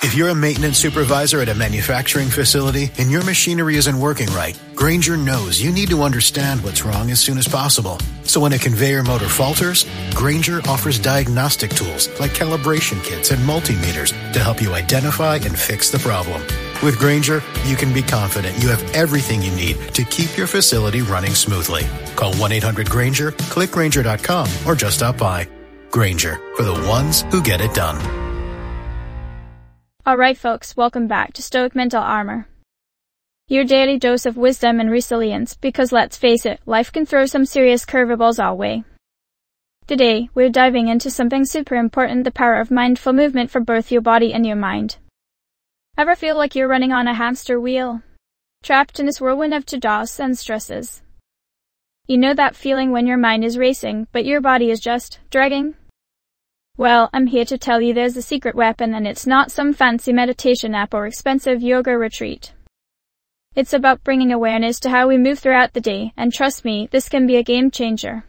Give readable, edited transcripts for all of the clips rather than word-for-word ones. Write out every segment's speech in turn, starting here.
If you're a maintenance supervisor at a manufacturing facility and your machinery isn't working right, Grainger knows you need to understand what's wrong as soon as possible. So when a conveyor motor falters, Grainger offers diagnostic tools like calibration kits and multimeters to help you identify and fix the problem. With Grainger, you can be confident you have everything you need to keep your facility running smoothly. Call 1-800-GRAINGER, click Grainger.com, or just stop by. Grainger, for the ones who get it done. Alright folks, welcome back to Stoic Mental Armor. Your daily dose of wisdom and resilience, because let's face it, life can throw some serious curveballs our way. Today, we're diving into something super important, the power of mindful movement for both your body and your mind. Ever feel like you're running on a hamster wheel? Trapped in this whirlwind of to-dos and stresses? You know that feeling when your mind is racing, but your body is just dragging? Well, I'm here to tell you there's a secret weapon, and it's not some fancy meditation app or expensive yoga retreat. It's about bringing awareness to how we move throughout the day, and trust me, this can be a game changer.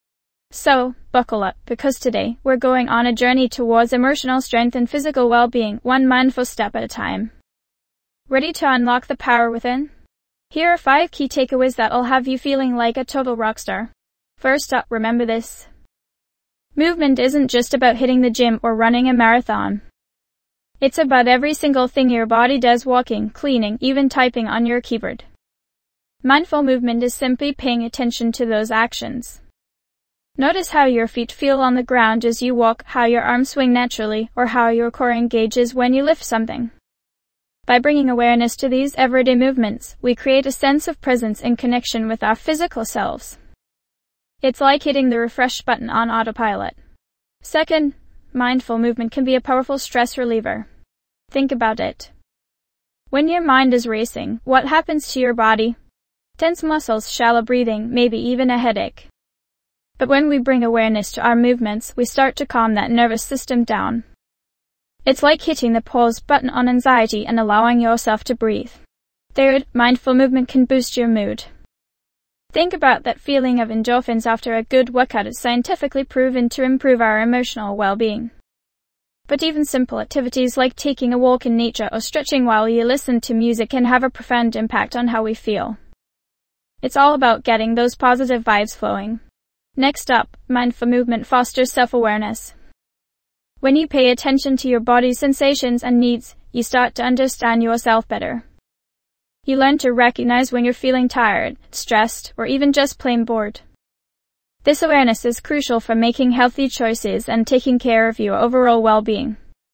So, buckle up, because today, we're going on a journey towards emotional strength and physical well-being, one mindful step at a time. Ready to unlock the power within? Here are 5 key takeaways that'll have you feeling like a total rock star. First up, remember this. Movement isn't just about hitting the gym or running a marathon. It's about every single thing your body does: walking, cleaning, even typing on your keyboard. Mindful movement is simply paying attention to those actions. Notice how your feet feel on the ground as you walk, how your arms swing naturally, or how your core engages when you lift something. By bringing awareness to these everyday movements, we create a sense of presence and connection with our physical selves. It's like hitting the refresh button on autopilot. Second, mindful movement can be a powerful stress reliever. Think about it. When your mind is racing, what happens to your body? Tense muscles, shallow breathing, maybe even a headache. But when we bring awareness to our movements, we start to calm that nervous system down. It's like hitting the pause button on anxiety and allowing yourself to breathe. Third, mindful movement can boost your mood. Think about that feeling of endorphins after a good workout. Is scientifically proven to improve our emotional well-being. But even simple activities like taking a walk in nature or stretching while you listen to music can have a profound impact on how we feel. It's all about getting those positive vibes flowing. Next up, mindful movement fosters self-awareness. When you pay attention to your body's sensations and needs, you start to understand yourself better. You learn to recognize when you're feeling tired, stressed, or even just plain bored. This awareness is crucial for making healthy choices and taking care of your overall well-being.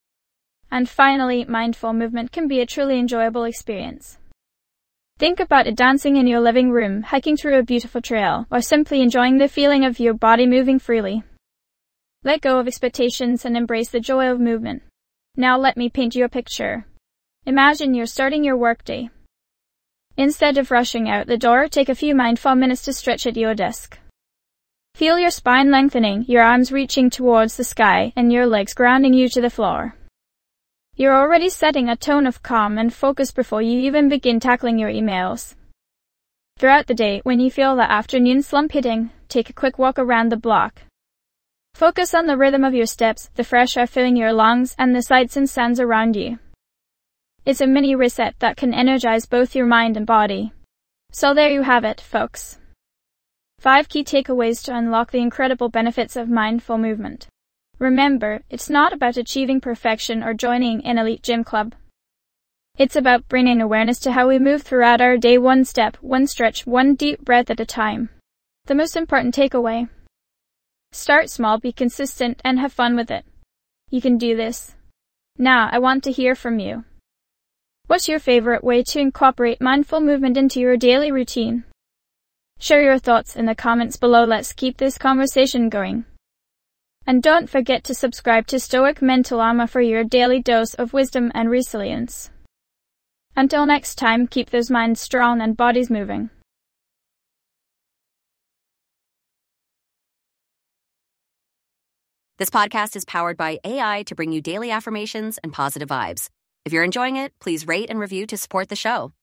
And finally, mindful movement can be a truly enjoyable experience. Think about it: dancing in your living room, hiking through a beautiful trail, or simply enjoying the feeling of your body moving freely. Let go of expectations and embrace the joy of movement. Now let me paint you a picture. Imagine you're starting your workday. Instead of rushing out the door, take a few mindful minutes to stretch at your desk. Feel your spine lengthening, your arms reaching towards the sky, and your legs grounding you to the floor. You're already setting a tone of calm and focus before you even begin tackling your emails. Throughout the day, when you feel that afternoon slump hitting, take a quick walk around the block. Focus on the rhythm of your steps, the fresh air filling your lungs, and the sights and sounds around you. It's a mini reset that can energize both your mind and body. So there you have it, folks. 5 key takeaways to unlock the incredible benefits of mindful movement. Remember, it's not about achieving perfection or joining an elite gym club. It's about bringing awareness to how we move throughout our day, one step, one stretch, one deep breath at a time. The most important takeaway: start small, be consistent, and have fun with it. You can do this. Now, I want to hear from you. What's your favorite way to incorporate mindful movement into your daily routine? Share your thoughts in the comments below. Let's keep this conversation going. And don't forget to subscribe to Stoic Mental Armor for your daily dose of wisdom and resilience. Until next time, keep those minds strong and bodies moving. This podcast is powered by AI to bring you daily affirmations and positive vibes. If you're enjoying it, please rate and review to support the show.